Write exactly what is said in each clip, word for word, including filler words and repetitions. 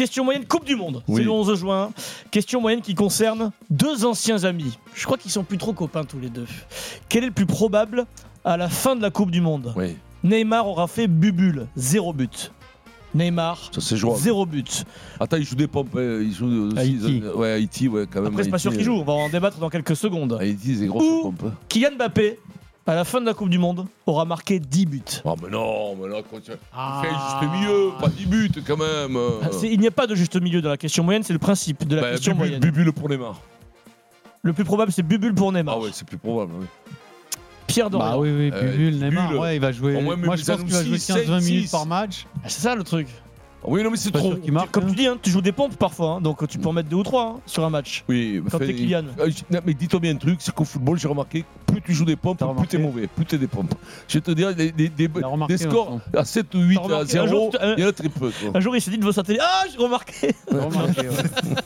Question moyenne Coupe du Monde. Oui. C'est le onze juin. Question moyenne qui concerne deux anciens amis. Je crois qu'ils sont plus trop copains tous les deux. Quel est le plus probable à la fin de la Coupe du Monde? Oui. Neymar aura fait bubule, zéro but. Neymar, Ça, c'est jouable. zéro but. Attends, il joue des pompes. hein, Il joue aussi, Haïti. euh, Ouais, Haïti, ouais, quand même. Après, c'est pas Haïti, sûr qu'il euh, joue. On va en débattre dans quelques secondes. Haïti, c'est grosses Ouh. pompes. hein. Kylian Mbappé, à la fin de la Coupe du Monde, aura marqué dix buts. Oh, mais non, mais là, quand tu Ah. fais juste milieu, pas dix buts quand même. Ah, c'est- Il n'y a pas de juste milieu dans la question moyenne, c'est le principe de la Bah, question bubule, moyenne. bubule pour Neymar. Le plus probable, c'est bubule pour Neymar. Ah ouais, c'est plus probable. Oui. Pierre Dorian. Bah oui, oui, Euh, Bubule, Neymar, Bubule. ouais, il va jouer. Au moins, Moi, je pense qu'il va jouer six, quinze vingt sept, minutes six. par match. Ah, c'est ça le truc. Oui, non, mais c'est Pas trop. sûr qu'il marque. Comme hein. tu dis, hein, tu joues des pompes parfois, hein, donc tu peux en mettre deux ou trois hein, sur un match. Oui, Quand fait, t'es Kylian. euh, je- non, mais dis-toi bien un truc, c'est qu'au football, j'ai remarqué, plus tu joues des pompes, T'as plus remarqué t'es mauvais, plus t'es des pompes. Je vais te dire, des, des, des, T'as remarqué, des scores Vincent. à sept ou huit, T'as à remarqué, un jour, zéro, tu- un- il y en a très peu. quoi. Un jour, il s'est dit devant sa télé, ah, j'ai remarqué. T'as remarqué, ouais.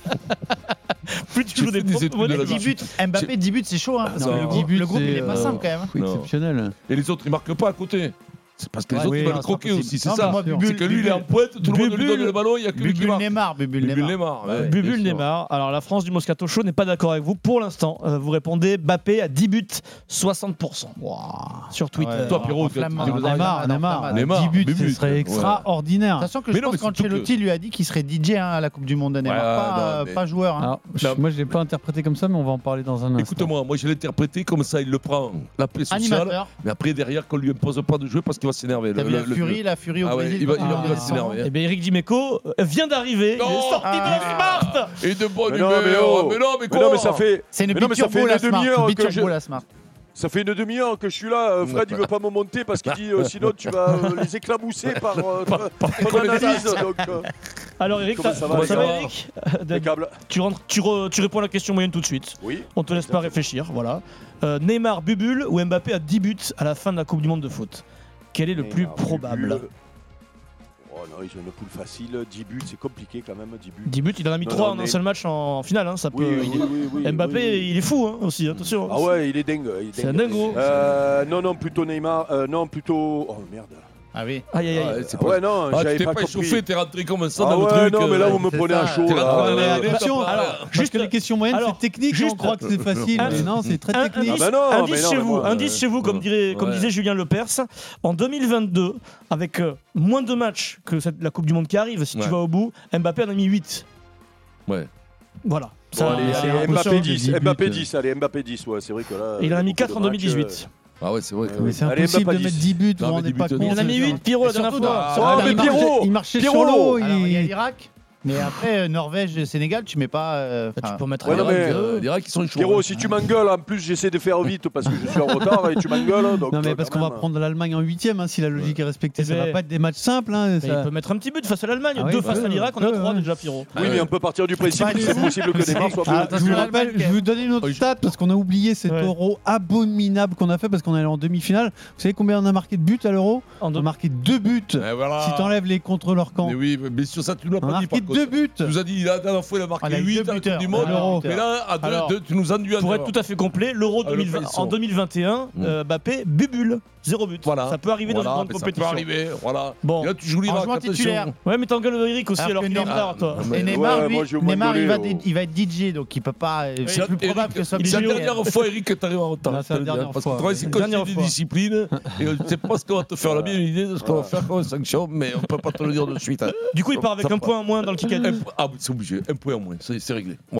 Plus tu J'ai joues des fait des pompes, études moins de t'es la fort. dix buts, Mbappé dix buts c'est chaud hein, parce Non. que le groupe, dix buts, le groupe il c'est, est pas euh, simple quand même. hein. Oui, Non. exceptionnel. Et les autres, ils marquent pas à côté. C'est parce que les Ouais, autres, oui, ils non, veulent c'est pas croquer possible. aussi, c'est Non, ça. mais moi, C'est Bubule- que lui, il est en pointe, tout le monde lui donne Bubule- le ballon, il y a que lui qui Bubule marque. Neymar, Bubule Bubule Neymar. Neymar. ouais, Bubule bien sûr. Neymar. Alors la France du Moscato Show n'est pas d'accord avec vous pour l'instant. Euh, vous répondez Mbappé à dix buts, soixante pour cent. Sur Twitter. Ouais. Toi, Pierrot, tu as- Enflammant. tu Non, nous as- Neymar, Neymar, Neymar, dix buts, Bubule, ce serait ouais. extraordinaire. Sachant que Mais je non, pense mais surtout qu'Ancelotti lui a dit qu'il serait D J hein, à la Coupe du Monde de Neymar, Ouais, pas, non, euh, mais- pas joueur. hein. Alors, je- Non. moi, je l'ai pas interprété comme ça, mais on va en parler dans un instant. Écoute-moi, moi je l'ai interprété comme ça, il le prend, la paix sociale, Animateur. mais après derrière qu'on lui impose pas de jouer parce qu'il va s'énerver. T'as Le- vu la le- le- furie, la furie au Ah ouais, Brésil. il va- quand il va- il il va est- s'énerver. Eh bien, Eric Dimeco euh, vient d'arriver. Non. Il est sorti Ah. de Smart. Et de bonne Mais non, mais humeur. oh. mais non, mais Mais quoi non, mais ça fait, C'est une Mais non, mais ça biturbo fait la une Smart. demi-heure que Biturbo je- la Smart. ça fait une demi-heure que je suis là. Euh, Fred, il veut pas me monter parce qu'il dit euh, sinon tu vas euh, les éclabousser par euh, ton analyse. Donc, euh, Alors Eric, Comment t'as- ça va, ça ça va va Eric impeccable. tu, rentres, tu, re- tu réponds à la question moyenne tout de suite. Oui. On te laisse pas réfléchir, voilà. Euh, Neymar, Bubule ou Mbappé à dix buts à la fin de la Coupe du Monde de foot. Quel est le plus Neymar, probable? Bubule. Oh non, ils ont une poule facile. dix buts, c'est compliqué quand même. dix buts. dix buts, il en a mis Non, trois non, en un mais- seul match en finale, hein, ça peut. Oui, oui, il est- oui, oui, Mbappé, oui, oui. il est fou hein, aussi, attention. Ah ouais, il est dingue. il est C'est un dingue. dingo. Euh, non, non, plutôt Neymar. euh, non, plutôt. Oh merde. Ah oui. Aïe aïe aïe. Ouais, c'est Ah ouais, non, Ah, tu j'avais t'es pas pas compris. échauffé, t'es rentré comme ça Ah dans le ouais, truc. non, mais là, euh, vous me c'est prenez ça. à chaud. T'es là. rentré dans mais les- attention, Alors, alors, parce juste- que les questions moyennes, alors, c'est technique, juste- on croit que c'est facile, Un- mais non, c'est très Un- technique. indice, Ah bah non, mais indice non, chez mais vous, moi, indice euh, chez vous, comme, dirait, comme ouais. disait Julien Lepers. En deux mille vingt-deux, avec euh, moins de matchs que cette- la Coupe du Monde qui arrive, si Ouais. tu vas au bout, Mbappé en a mis huit. Ouais. Voilà. Bon, Ça, allez, c'est allez, un peu Mbappé sûr. dix, dix buts, Mbappé euh. dix, allez, Mbappé dix, ouais, c'est vrai que là. Et il en a mis beaucoup quatre de en matchs, deux mille dix-huit. Ah ouais, c'est vrai. Mais c'est Allez, impossible Mbappé de mettre dix. dix buts, vous Non, vous mais rendez dix pas buts, compte. Il en a mis huit, Pierrot, la dernière surtout fois. dans- Sur- Ah, il mais marchait- Pierrot il marchait sur Pierrot l'eau. Alors, il y a il- l'Irak, mais après euh, Norvège, Sénégal, tu mets pas. euh, Bah, tu enfin, peux mettre Ouais, un non, mais, Irak, Euh, euh, Les Irak, ils sont chauds. Pierrot, si tu m'engueules, en plus j'essaie de faire vite parce que je suis en retard et tu m'engueules. donc, Non, mais euh, parce quand qu'on va même. prendre l'Allemagne en huitième, hein, si la logique est respectée. Eh Ça ben, va pas être des matchs simples. hein, bah, ça- il peut mettre un petit but face à l'Allemagne, Ah oui, deux bah, face à ouais, l'Irak, on a ouais, trois ouais. déjà, Pierrot. Oui, mais on peut partir du principe pas que c'est fou. possible que Neymar soit Ah, plus. je, vous Attention, rappelle, l'Allemagne, je vais vous donner une autre Oh, je- stat parce qu'on a oublié cet Ouais. euro abominable qu'on a fait parce qu'on est allé en demi-finale. Vous savez combien on a marqué de buts à l'euro? En On deux- a marqué deux buts. Et voilà. Si t'enlèves les contre leur camp, Mais oui, mais bien sûr, ça, tu nous l'as on a pas dit marqué par deux contre. buts. Tu nous as dit, la dernière fois, il a On marqué a eu huit deux à la Coupe buteurs. du Monde. À l'Euro. Mais là, à deux, Alors, deux, tu nous ennuies à Pour deux. être tout à fait complet, l'Euro Ah, le deux mille vingt frisson. en deux mille vingt et un, Mm. euh, Mbappé, bubule, zéro but. Voilà. Ça peut arriver Voilà, dans une mais grande ça peut compétition. arriver, voilà. Bon. Et là, tu joues En l'Irak, jouant attention. titulaire. Ouais, mais t'engueules Eric aussi Alors alors que qu'il est en Neymar- retard, toi. Ouais, Et Neymar, ouais, lui, moi, je vais Neymar il, va m'engueuler, dé- il va être D J, donc il peut pas. euh, C'est Eric, plus probable que ce soit C'est la obligé. dernière fois, Eric, que t'arrives en retard. Ah, c'est la je te le dis, dernière Parce fois. que toi, c'est La comme dernière des fois. disciplines. Et on ne sait pas ce qu'on va te faire. On a bien une idée de ce qu'on va faire comme sanction, mais on peut pas te le dire de suite. hein. Du coup, il part avec Ça un part. point en moins dans le kick Un po- Ah oui, c'est obligé. Un point en moins. C'est c'est réglé.